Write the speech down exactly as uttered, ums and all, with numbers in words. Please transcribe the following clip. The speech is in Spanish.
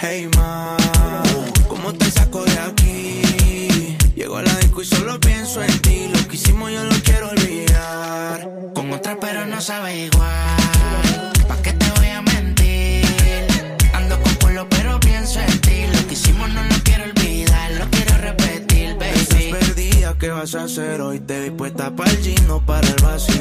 Hey ma, ¿cómo te saco de aquí? Llego a la disco y solo pienso en ti. Lo que hicimos yo lo quiero olvidar. Con otra pero no sabe igual. ¿Pa' qué te voy a mentir? Ando con culo pero pienso en ti. Lo que hicimos no lo quiero olvidar. Lo quiero repetir, baby. Estás perdida, ¿qué vas a hacer hoy? Te vi puesta pa'l gym, no para el vacío.